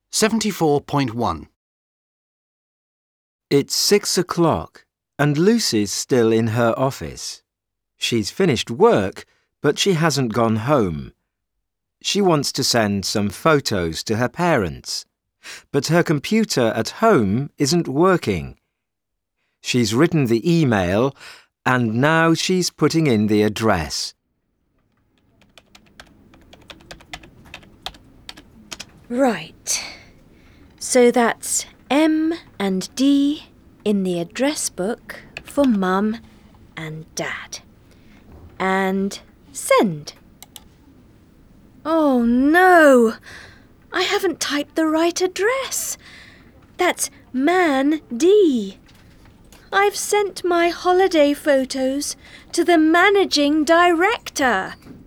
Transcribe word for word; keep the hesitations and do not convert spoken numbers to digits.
seventy-four point one. It's six o'clock and Lucy's still in her office. She's finished work, but she hasn't gone home. She wants to send some photos to her parents, but her computer at home isn't working. She's written the email and now she's putting in the address. Right. So that's M and D in the address book for Mum and Dad. And send. Oh no! I haven't typed the right address. That's Man D. I've sent my holiday photos to the managing director.